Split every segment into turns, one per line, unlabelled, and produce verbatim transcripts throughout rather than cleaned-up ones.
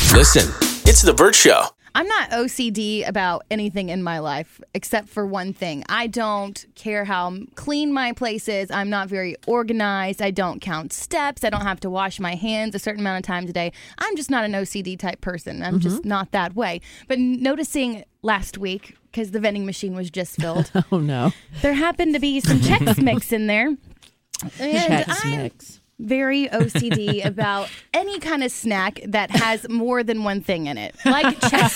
Listen, it's The Bert Show.
I'm not O C D about anything in my life except for one thing. I don't care how clean my place is. I'm not very organized. I don't count steps. I don't have to wash my hands a certain amount of times a day. I'm just not an O C D type person. I'm mm-hmm. just not that way. But noticing last week, because the vending machine was just filled.
Oh, no.
There happened to be some Chex Mix in there. And
Chex Mix.
Very O C D about any kind of snack that has more than one thing in it, like Chex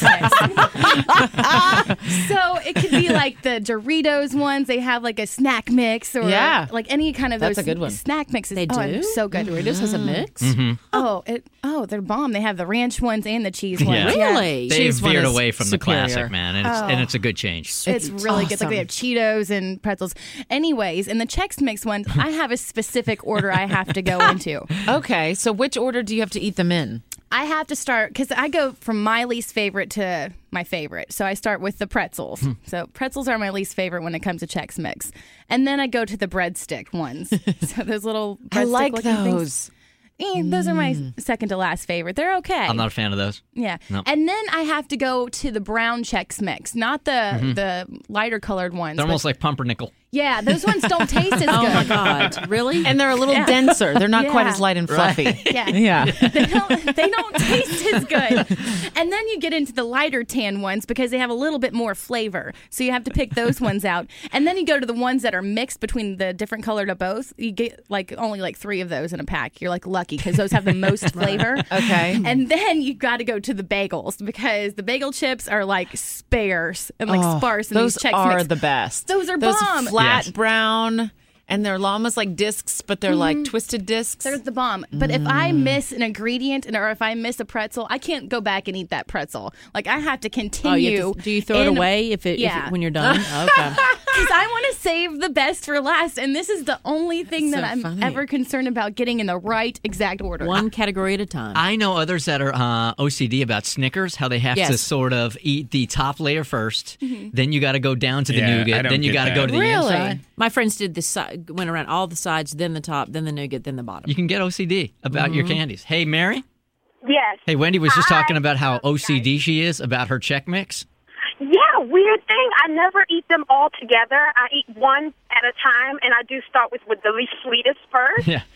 Mix. So it could be like the Doritos ones. They have like a snack mix, or
yeah.
like any kind of
That's
those
a good one.
snack mixes.
They
oh,
do?
So good.
Doritos mm-hmm. has a mix?
Mm-hmm.
Oh, it, oh, they're bomb. They have the ranch ones and the cheese
Yeah.
ones.
Really?
They
Cheese one
veered
is
away from
superior.
the classic, man, and it's,
Oh.
and it's a good change.
It's,
It's
really good. Like they have
awesome.
Cheetos and pretzels. Anyways, in the Chex Mix ones, I have a specific order I have to go into.
Okay, so which order do you have to eat them in?
I have to start, because I go from my least favorite to my favorite. So I start with the pretzels. So pretzels are my least favorite when it comes to Chex Mix. And then I go to the breadstick ones. So those little breadstick
I like
looking things.
those.
Eh, those are my second to last favorite. They're okay.
I'm not a fan of those.
Yeah.
Nope.
And then I have to go to the brown Chex Mix, not the
Mm-hmm.
the lighter colored ones.
They're
but-
almost like pumpernickel.
Yeah, those ones don't taste as good.
Oh, my God. Really?
And they're a little
Yeah.
denser. They're not quite
Yeah.
as light and fluffy.
Yeah.
Yeah.
They don't, they don't taste as good. And then you get into the lighter tan ones because they have a little bit more flavor. So you have to pick those ones out. And then you go to the ones that are mixed between the different colored of both. You get like only like three of those in a pack. You're like lucky because those have the most flavor.
Okay.
And then you got to go to the bagels because the bagel chips are like sparse and like
Oh,
sparse. In
those
these Chex
are
Mix.
the best.
Those are
those
bomb.
flat
Yes.
brown, and they're almost like discs, but they're like twisted discs.
They're the bomb. But if I miss an ingredient and or if I miss a pretzel, I can't go back and eat that pretzel. Like I have to continue.
Oh, you have to, do you throw it
in-
away if it,
Yeah.
if it when you're done? Okay.
Because I want to save the best for last, and this is the only thing
That's
that
so
I'm
funny.
ever concerned about getting in the right exact order.
One category at a time.
I know others that are uh, O C D about Snickers, how they have to
Yes.
sort of eat the top layer first, then you got to go down to the
Yeah, I
nougat,
don't
then you
get
got to
that.
go to the
Really?
inside.
My friends did this, si- went around all the sides, then the top, then the nougat, then the bottom.
You can get O C D about your candies. Hey, Mary?
Yes.
Hey, Wendy was just
Hi.
talking about how O C D she is about her Chex Mix.
Yeah, weird thing. I never eat them all together. I eat one at a time, and I do start with, with the least sweetest first.
Yeah.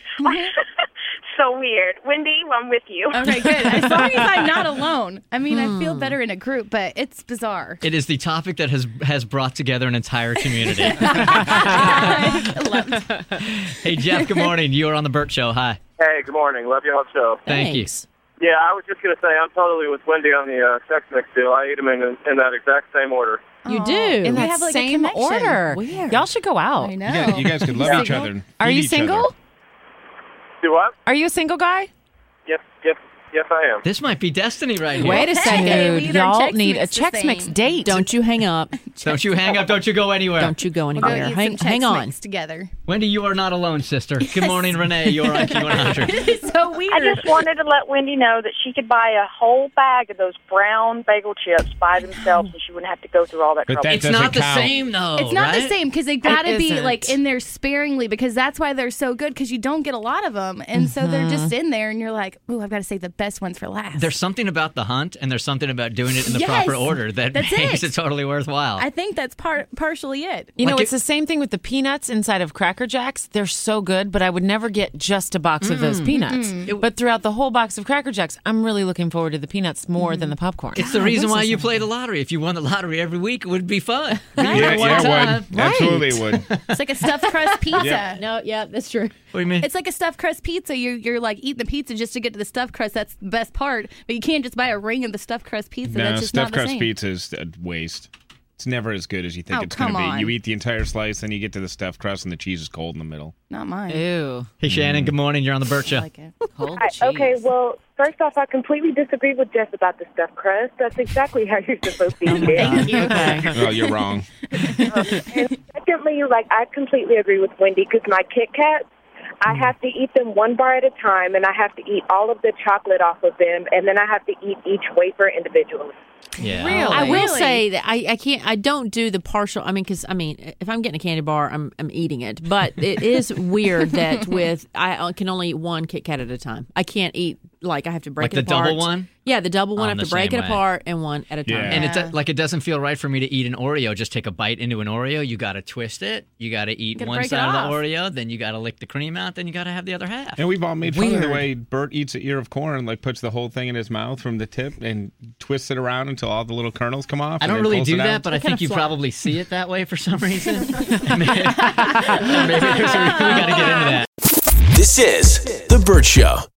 So weird. Wendy, I'm with you.
Okay, good. As long as I'm not alone. I mean, I feel better in a group, but it's bizarre.
It is the topic that has has brought together an entire community.
I love it.
Hey, Jeff, good morning. You are on the Burt Show. Hi.
Hey, good morning. Love y'all's show.
Thank
Thanks.
Yeah, I was just going to say, I'm totally with Wendy on the uh, Chex Mix deal. I eat them in, in that exact same order.
You
Aw.
do.
In
We
that
have, like, a
same
connection.
order.
Weird.
Y'all should go out.
I know.
You guys, you guys could love each
Single?
other. and
Are
feed
you
each
single?
other.
Do what?
Are you a single guy?
Yes, yes, yes, I am.
This might be destiny right here.
Wait a second.
Hey, we
Dude,
need our
y'all
Chex
need a
Mix the
Chex Mix
same.
date.
Don't you hang up.
Don't you hang up. Don't you go anywhere.
Don't you go
We'll go
anywhere.
eat
hang
some
hang
Chex
on.
Mix together.
Wendy, you are not alone, sister. Good morning, Renee. You're on Q one hundred.
It's so weird.
I just wanted to let Wendy know that she could buy a whole bag of those brown bagel chips by themselves, and she wouldn't have to go through all that
But
trouble.
that
It's not
doesn't
the
count.
same, though.
It's not the
right?
same because they got to be
isn't.
like in there sparingly because that's why they're so good because you don't get a lot of them and so they're just in there and you're like, ooh, I've got to save the best ones for last.
There's something about the hunt, and there's something about doing it in the
Yes,
proper order that
that's
makes
it.
it totally worthwhile.
I think that's part partially it.
You know,
Like
it's
it-
the same thing with the peanuts inside of Cracker Jacks. They're so good, but I would never get just a box of those peanuts. But throughout the whole box of Cracker Jacks, I'm really looking forward to the peanuts more than the popcorn.
It's the reason why you play the lottery. If you won the lottery every week, it would be fun.
Yeah,
You know, one
yeah,
time.
it would. Absolutely would.
It's like a stuffed crust pizza.
Yeah.
No, yeah, that's true.
What do you mean?
It's like a stuffed crust pizza. You're, you're like eating the pizza just to get to the stuffed crust. That's the best part. But you can't just buy a ring of the stuffed crust pizza.
No,
That's just
stuffed
not the
crust
same.
pizza is a waste. It's never as good as you think
Oh,
it's going to
come
be.
on.
You eat the entire slice, then you get to the stuffed crust, and the cheese is cold in the middle.
Not mine.
Ew.
Hey, Shannon, good morning. You're on the Burt Show.
I like it.
Cold
I,
cheese.
okay, well, first off, I completely disagree with Jeff about the stuffed crust. That's exactly how you're supposed to eat it.
Thank you.
Okay.
Oh, you're wrong.
And secondly, like, I completely agree with Wendy because my Kit Kats, I have to eat them one bar at a time, and I have to eat all of the chocolate off of them, and then I have to eat each wafer individually.
Yeah.
Really?
I will
Really?
say that I, I can't. I don't do the partial. I mean, because I mean, if I'm getting a candy bar, I'm I'm eating it. But it is weird that with I can only eat one Kit Kat at a time. I can't eat like I have to break
Like
it
the
apart.
double one?
Yeah, the double one. I
I'm
have to
the
break
same
it
way.
apart and one at a time.
Yeah.
And it
Yeah.
do- like it doesn't feel right for me to eat an Oreo. Just take a bite into an Oreo. You got to twist it. You got to eat
gotta
one
break it
side of the
off.
Oreo. Then you got to lick the cream out. Then you got to have the other half.
And we've all made fun of the
Weird.
way Bert eats an ear of corn, like puts the whole thing in his mouth from the tip and twists it around until all the little kernels come off.
I
and
don't
then
really
pulls
do
it
that,
out.
but I
kinda
think you
fly.
probably see it that way for some reason. maybe maybe there's a- we got to get into that.
This is The Bert Show.